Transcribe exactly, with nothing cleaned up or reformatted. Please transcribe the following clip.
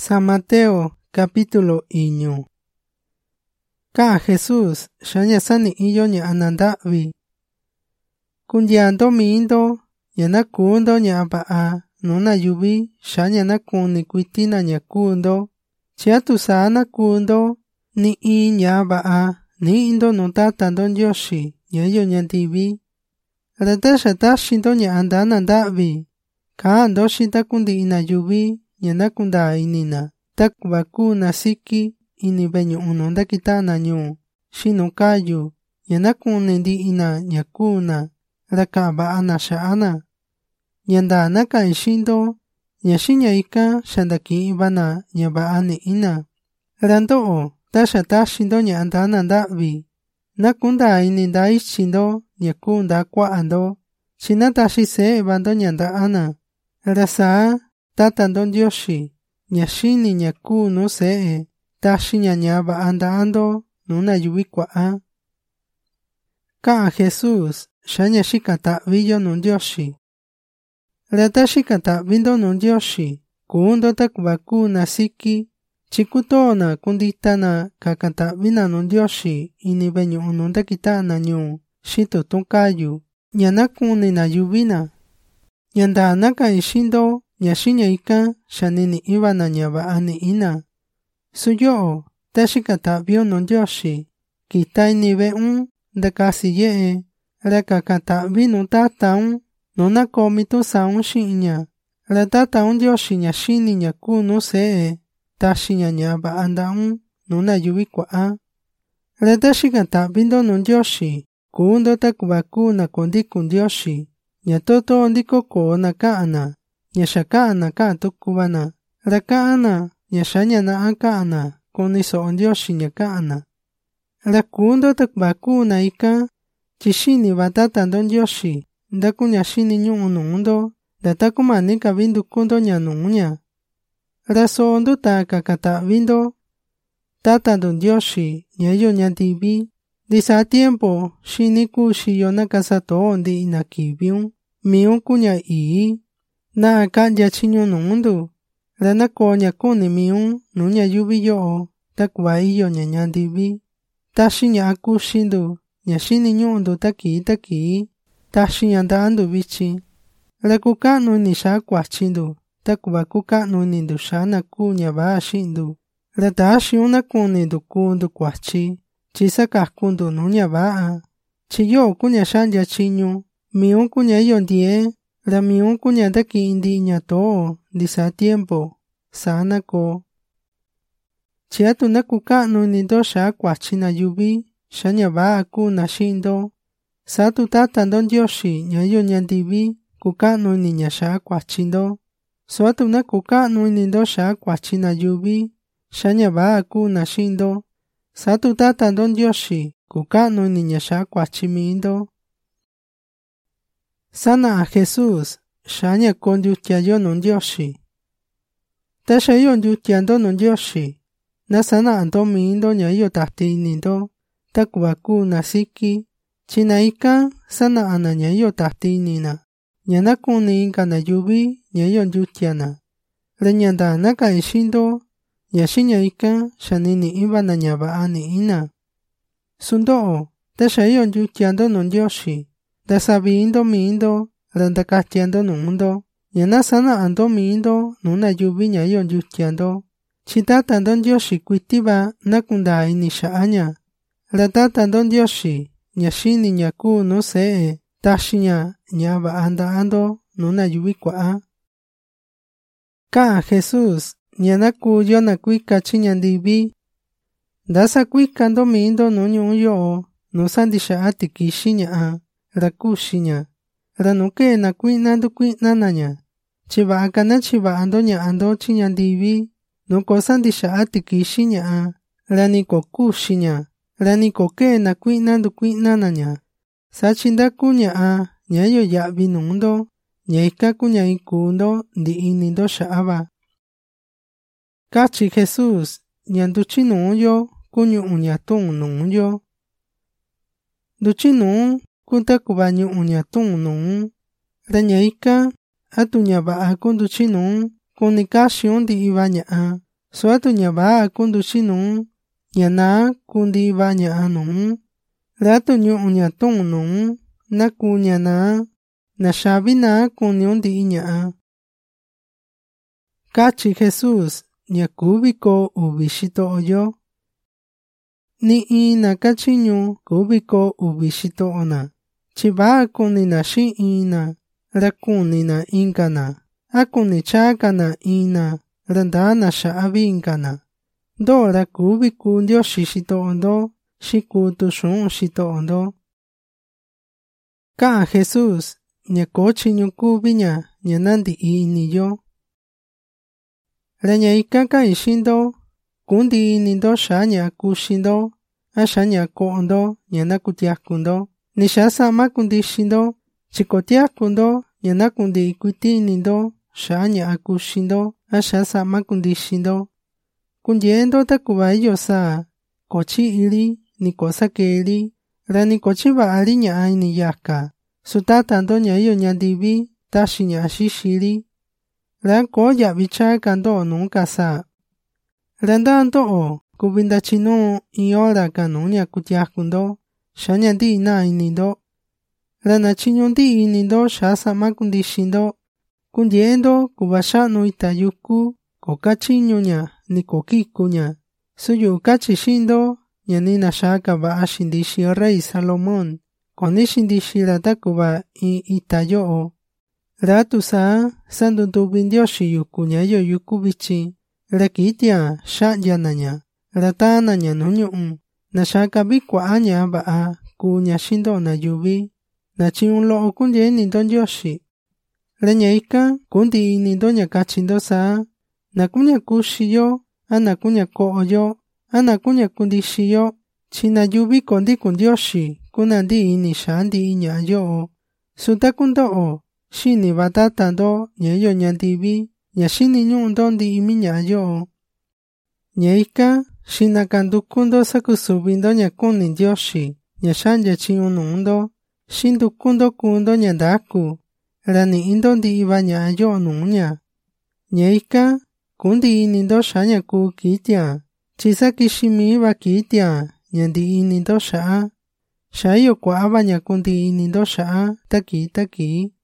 San Mateo capítulo iñu. Ka Jesús shanya sani iyo nya anandavi. Kunyando mindo yana kundo nya abaa nuna yubi shanya na kuni kuitina nya kundo. Chiatu sana kundo ni i nya abaa ni indo nutatando Yoshi nyayo nyandivi. Ratasha tashindo nya andanandavi. Ka ando shinta kundi ina yubi nyana kunda inina takubakuna siki ini benyo unonda kitana nyu shino kayu nyana kunendi ina nyakuna rakaba ana shaana nyanda naka ishindo nyashinya ika shandaki ibana nyabaani ina rando tasha tashindo nya andana ndavi nakunda ini ndaishindo nyakunda kwa ando chinatashi se bando nyanda ana rasa tatando Yoshi nyashini nyaku no see tashi nyanyaba anda ando nuna yuikwa a ka Jesús shanya shikata viyo nun Yoshi rata shikata vindo nun Yoshi kundo takubaku nasiki chikutona kunditana kakata vina nun Yoshi ini benyo ununda kitana nyu shito tunkayu nyanakuni na yubina nyanda naka ishindo nyashinya ika shanini ibana nyabaani ina. Suyo tashikata vio non Yoshi. Kitai nive un dakasi yee. Rakakata vinu tata un. Nona komitu sa un shinya. Ratata un Yoshi nyashini nyaku no see. Tashinya nyaba anda un. Nona yuikwa a. Ratashikata vindo non Yoshi. Kuundo takubaku na kondikun Yoshi. Nyatoto ondiko ko na kaana. Nyashakaana ka tukubana. Rakaana, nyashanya na akaana. Kuniso on Yoshi nyakaana. Rakundo takbakuna ika. Chishini batata don Yoshi. Daku nyashini nyu unundo. Datakumanika vindu kundo nyanunya. Raso ondo taka kata vindo. Tata don Yoshi. Nyayo nyandivi. Disa tiempo. Shiniku shiyona kasato ondi inakibiun. Miun kunya ii. Na kanya chinyo nundu. Rana konya kuni miun nunya yubi yo. Takwa iyo nyanyandivi. Tashi nya aku shindu. Nyashini nyundu taki taki. Tashi nyanda andu bichi. Rakuka nuni sha kwa chindu. Takwa kuka nuni ndu shana kunya ba shindu. Ratashi una kuni ndu kundu kwa chi. Chisa kakundu nunya ba. Chiyo kunya shanja chinyo. Miun kunya iyo ndie. La miun kunya daki indi nyato disa tiempo sana ko. Chiatu na kuka nuni do sha kwa china yubi. Shanya ba aku na shindo. Satu tata don Yoshi nyayo nyandivi. Kuka nuni nya sha kwa chindo. Suatu na kuka nuni do sha kwa china yubi. Shanya ba aku na shindo. Satu tata don Yoshi. Kuka nuni nya sha kwa chimindo. Sana a Jesús, shanya con yutiayo non Yoshi. Tashayo yutiando non Yoshi. Na sana ando mindo nyayo tahti nindo. Takwaku nasiki. Chinaika sana ana nyayo tahti nina. Nyana kuni inka na yubi nyayo yutiana. Renyanda naka ishindo. Nyashinya ika shanini iba na nyabaani ina. Sundo, tashayo yutiando non Yoshi. Dasabindo mindo, randakastiando nundo, yana sana ando mindo, nuna yubi nyayo yutiando. Chitata don Yoshi kuitiba nakunda inisha anya. Ratata don Yoshi, nyashini nyaku no see, tashinya nyaba anda ando, nuna yubi kwa a. Ka Jesús, nyanaku yona kuika chinyandivi. Dasa kuika ando mindo nunyo yo, no sandisha ati kishinya a. Rakushinya. Ranuke na kuina do kuina nanya. Chiba akana chiba ando nya ando chinyandivi. Nuko sandisha ati kishinya a. Raniko kushinya. Raniko ke na kuina do kuina nanya. Sachinda kunya a. Nyayo ya binundo. Nyaika kunya ikundo. Di inindo shaaba. Kachi Jesús. Nyanduchi nuyo. Kunyu unyatun nuyo. Duchi nu. Kunta kubanyo unyatun nung. Ranyaika, atunya ba akun duchinung, kunikasyon di ibanya a. Suatu nhà ba kundu shinung, nhà na kundi ba nhà anung. Ratu nyu nhà tung nung, na ku nhà na, na shabi na kunion di nhà. Kachi Jesus, nhà kubiko ubishito oyo. Ni ina kachinyu kubiko ubishito ona. Chiba kuni na shi ina, rakuni na inkana. Akuni chaka na ina, randana shaabi inkana. Do rakubiku ndio shishito ondo, shikutu shun shito ondo. Ka Jesus, nya kochinyu kubinya, nya nandi ini yo. Ranya ikaka ishindo, kundi inindo shanya kushindo, ashanya kondo, nya nakutiakundo. Nishasa makundi shindo, chikotiakundo, nya nakundi ikuti inindo, shanya akushindo, ashasa makundi shindo. Kundiendo takubayo sa, kochi ili, ni kosa ke ili, rani kochi ba ali nya aini yaka. Sutatando nya iyo nya dibi, tashi nya shishiri. Ran ko ya bicha kando nunca sa. Randando o, kubinda chino iora kanunya kutiakundo, shanya di na inindo. Rana chinyon di inindo shasa makundi shindo. Kundiendo kubashano itayuku, kokachinyo nya, ni kokiku nya. Suyu kachi shindo, nya nina shaka ba ashindishi rey Salomón. Koni shindishi ratakuba i itayo o. Ratu sa, sandu tubindio shiyuku nya yo yukubichi. Rakitia, shaya na nya. Ratana nya nunyo un. Na shaka bikwa anya ba a, ku nya shindo na yubi. Na chiun lo okunye nindon yoshi. Ranya ika, kundi nindo nya kachindo sa. Na kunya kushiyo, ana kunya kooyo, ana kunya kundi shiyo. China yubi kondi kundioshi, kunandi ini shandi inya yo. Suta kundo o, shini batatando, nya yo nyandibi, nya shini nyundondi imi nya yo. Nya ika, shina kandukundo sakusubindo nya kuni ndioshi, nya shanja chiunundo, shindu kundo kundo nya daku, rani indondi iba nya yo nunya. Nya ika, kundi inindo shanya ku kitia, chisaki shimi iba kitia, nyandi inindo shaa. Shayo kwa aba nya kundi inindo shaa, taki taki.